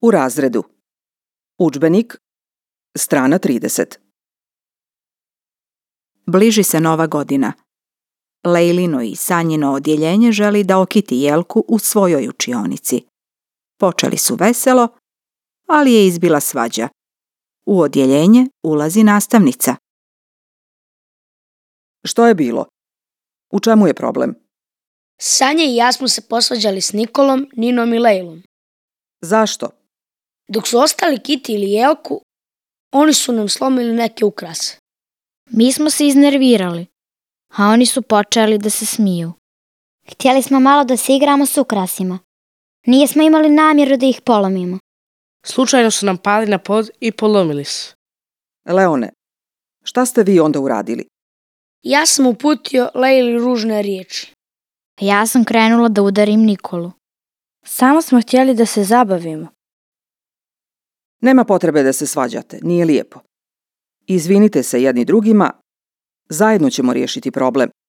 U razredu. Udžbenik, strana 30. Bliži se Nova godina. Lejlino i Sanjino odjeljenje želi da okiti Jelku u svojoj učionici. Počeli su veselo, ali je izbila svađa. U odjeljenje ulazi nastavnica. Što je bilo? U čemu je problem? Sanja i ja smo se posvađali s Nikolom, Ninom i Lejlom. Zašto? Dok su ostali Kiti ili Jelku, oni su nam slomili neke ukrase. Mi smo se iznervirali, a oni su počeli da se smiju. Htjeli smo malo da se igramo s ukrasima. Nismo imali namjeru da ih polomimo. Slučajno su nam pali na pod i polomili su. Leone, šta ste vi onda uradili? Ja sam uputio Lejli ružne riječi. Ja sam krenula da udarim Nikolu. Samo smo htjeli da se zabavimo. Nema potrebe da se svađate, nije lijepo. Izvinite se jedni drugima, zajedno ćemo riješiti problem.